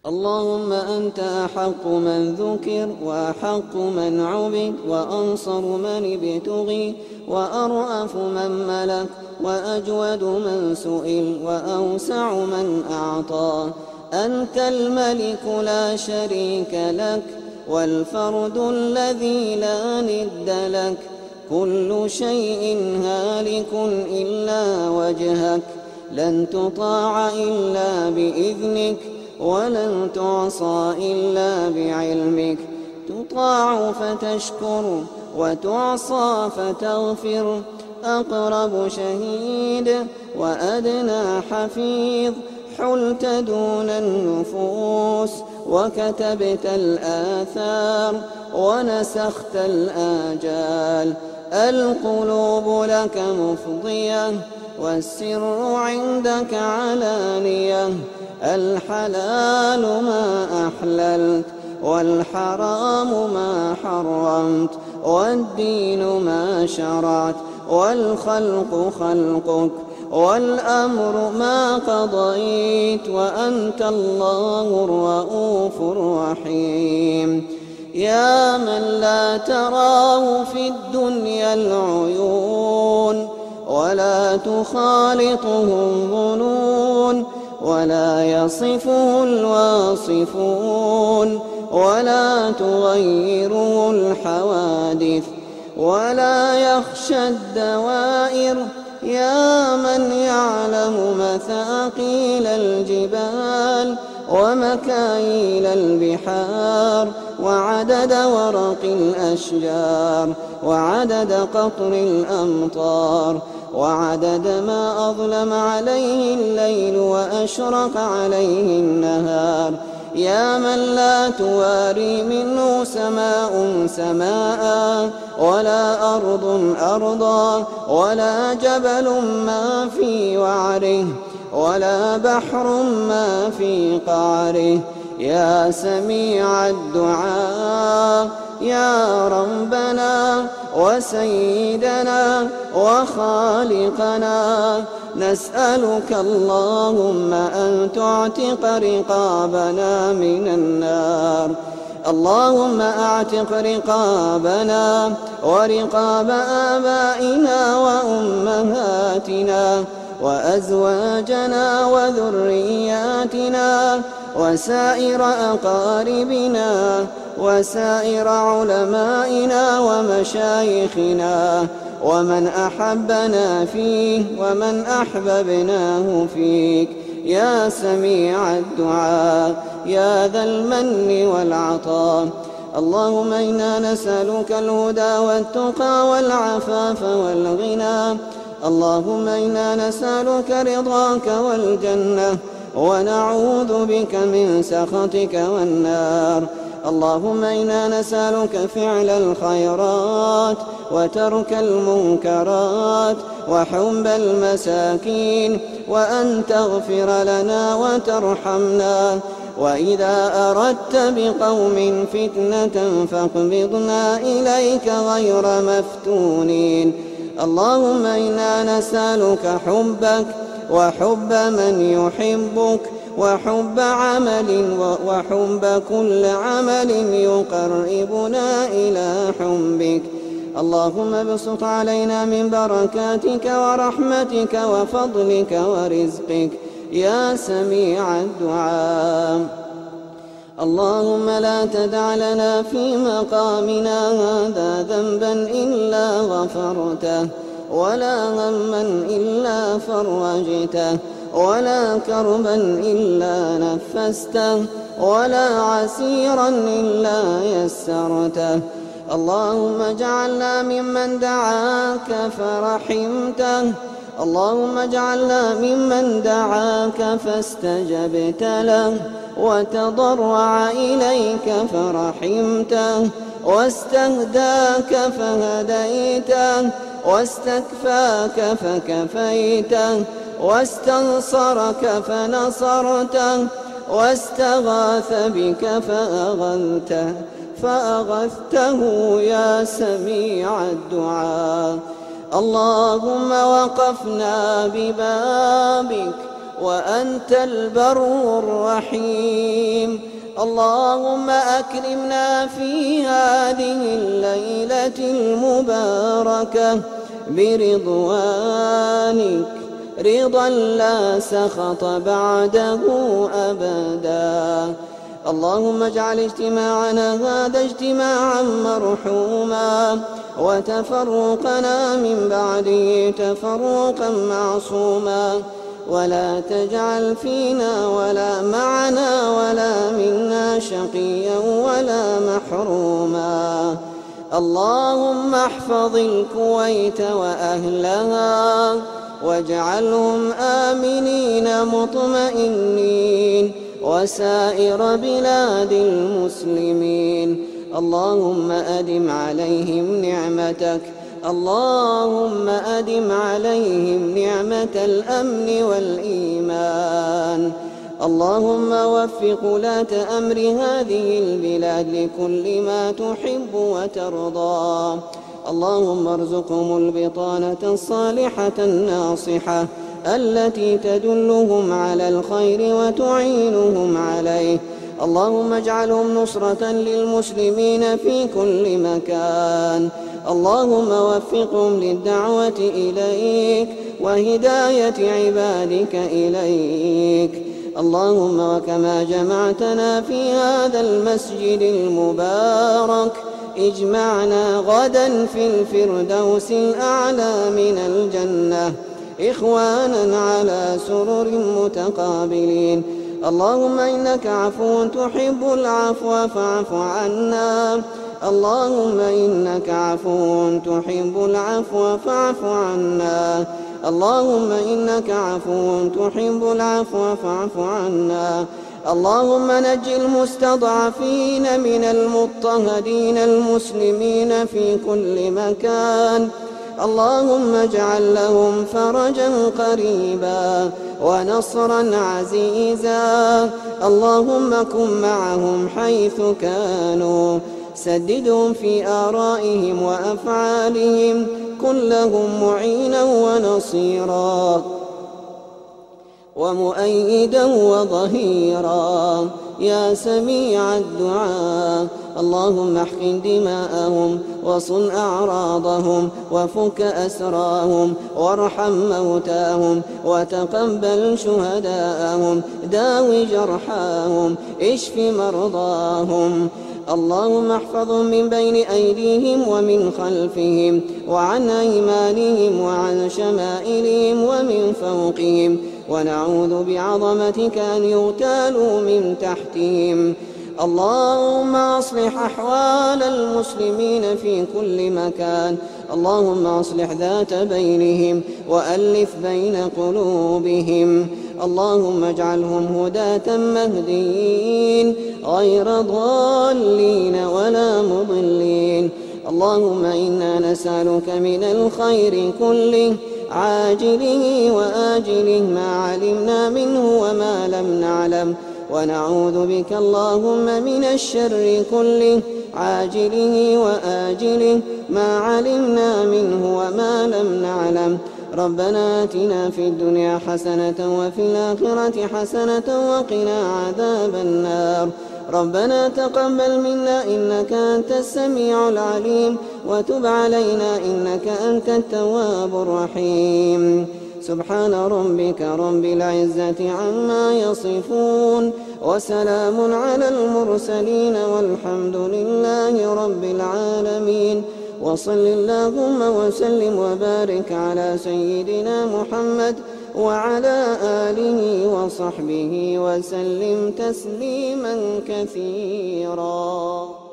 اللهم أنت أحق من ذكر وأحق من عبد وأنصر من ابتغي وأرأف من ملك وأجود من سئل وأوسع من أعطى. أنت الملك لا شريك لك والفرد الذي لا ند لك. كل شيء هالك إلا وجهك، لن تطاع إلا بإذنك ولن تعصى إلا بعلمك. تطاع فتشكر وتعصى فتغفر. أقرب شهيد وأدنى حفيظ، حلت دون النفوس وكتبت الآثار ونسخت الآجال. القلوب لك مفضية والسر عندك علانية. الحلال ما أحللت والحرام ما حرمت والدين ما شرعت والخلق خلقك والأمر ما قضيت وأنت الله الرؤوف الرحيم. يا من لا تراه في الدنيا العيون ولا تخالطه الظنون ولا يصفه الواصفون ولا تغيره الحوادث ولا يخشى الدوائر. يا من يعلم مثاقيل الجبال ومكاييل البحار وعدد ورق الأشجار وعدد قطر الأمطار وعدد ما أظلم عليه الليل وأشرق عليه النهار. يا من لا تواري منه سماء سماء ولا أرض أرضا ولا جبل ما في وعره ولا بحر ما في قعره. يا سميع الدعاء يا ربنا وسيدنا وخالقنا، نسألك اللهم أن تعتق رقابنا من النار. اللهم أعتق رقابنا ورقاب آبائنا وأمهاتنا وأزواجنا وذرياتنا وسائر أقاربنا وسائر علمائنا ومشايخنا ومن أحبنا فيه ومن أحببناه فيك. يا سميع الدعاء يا ذا المن والعطاء. اللهم إنا نسألك الهدى والتقى والعفاف والغنى. اللهم إنا نسألك رضاك والجنة ونعوذ بك من سخطك والنار. اللهم إنا نسألك فعل الخيرات وترك المنكرات وحب المساكين وأن تغفر لنا وترحمنا. وإذا أردت بقوم فتنة فاقبضنا إليك غير مفتونين. اللهم إنا نسألك حبك وحب من يحبك وحب عمل وحب كل عمل يقربنا إلى حبك. اللهم ابسط علينا من بركاتك ورحمتك وفضلك ورزقك يا سميع الدعاء. اللهم لا تدع لنا في مقامنا هذا ذنبا إلا غفرته ولا هما إلا فرجته ولا كربا إلا نفسته ولا عسيرا إلا يسرته. اللهم اجعلنا ممن دعاك فرحمته. اللهم اجعلنا ممن دعاك فاستجبت له وتضرع إليك فرحمته واستهداك فهديته واستكفاك فكفيته واستنصرك فنصرته واستغاث بك فأغثته يا سميع الدعاء. اللهم وقفنا ببابك وأنت البر الرحيم. اللهم أكرمنا في هذه الليلة المباركة برضوانك رضا لا سخط بعده أبدا. اللهم اجعل اجتماعنا هذا اجتماعا مرحوما، وتفرقنا من بعده تفرقا معصوما، ولا تجعل فينا ولا معنا ولا منا شقيا ولا محروما. اللهم احفظ الكويت وأهلها واجعلهم آمنين مطمئنين، وسائر بلاد المسلمين. اللهم أدم عليهم نعمتك، اللهم أدم عليهم نعمة الأمن والإيمان. اللهم وفق ولاة أمر هذه البلاد لكل ما تحب وترضى. اللهم ارزقهم البطانة الصالحة الناصحة التي تدلهم على الخير وتعينهم عليه. اللهم اجعلهم نصرة للمسلمين في كل مكان. اللهم وفقهم للدعوة إليك وهداية عبادك إليك. اللهم وكما جمعتنا في هذا المسجد المبارك اجمعنا غدا في الفردوس الأعلى من الجنة إخوانا على سرر متقابلين. اللهم إنك عفو تحب العفو فاعف عنا. اللهم إنك عفو تحب العفو فاعف عنا. اللهم إنك عفو تحب العفو فاعف عنا. اللهم نج المستضعفين من المضطهدين المسلمين في كل مكان. اللهم اجعل لهم فرجا قريبا ونصرا عزيزا. اللهم كن معهم حيث كانوا، سددهم في آرائهم وأفعالهم، كن لهم معينا ونصيرا ومؤيدا وظهيرا يا سميع الدعاء. اللهم احقن دماءهم وصن أعراضهم وفك أسراهم وارحم موتاهم وتقبل شهداءهم، داو جرحاهم، اشف مرضاهم. اللهم احفظهم من بين أيديهم ومن خلفهم وعن أيمانهم وعن شمائلهم ومن فوقهم، ونعوذ بعظمتك أن يغتالوا من تحتهم. اللهم أصلح أحوال المسلمين في كل مكان. اللهم أصلح ذات بينهم وألف بين قلوبهم. اللهم اجعلهم هداة مهديين غير ضالين ولا مضلين. اللهم إنا نسألك من الخير كله عاجله وآجله ما علمنا منه وما لم نعلم، ونعوذ بك اللهم من الشر كله عاجله وآجله ما علمنا منه وما لم نعلم. ربنا آتنا في الدنيا حسنة وفي الآخرة حسنة وقنا عذاب النار. ربنا تقبل منا إنك أنت السميع العليم، وتب علينا إنك أنت التواب الرحيم. سبحان ربك رب العزة عما يصفون، وسلام على المرسلين، والحمد لله رب العالمين. وصل اللهم وسلم وبارك على سيدنا محمد وعلى آله وصحبه وسلم تسليما كثيرا.